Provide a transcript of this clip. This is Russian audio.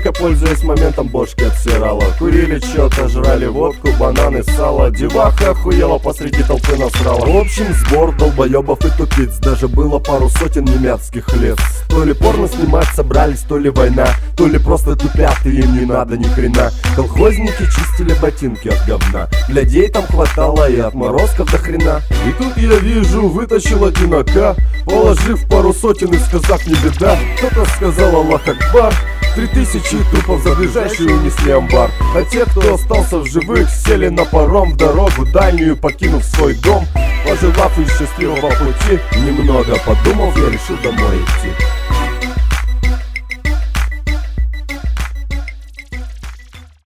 Хозяйка, пользуясь моментом, бошки отсирала. Курили чё-то, жрали водку, бананы, сало. Деваха охуела, посреди толпы насрала. В общем, сбор долбоёбов и тупиц. Даже было пару сотен немецких лиц. То ли порно снимать собрались, то ли война, то ли просто тупят и им не надо ни хрена. Колхозники чистили ботинки от говна. Глядей там хватало и отморозков до хрена. И тут я вижу, вытащил одинока, положив пару сотен и сказав не беда. Кто-то сказал Аллах Акбар. 3000 трупов за ближайший унесли амбар. А те, кто остался в живых, сели на паром в дорогу дальнюю, покинув свой дом. Пожелав им счастливого пути, немного подумав, я решил домой идти.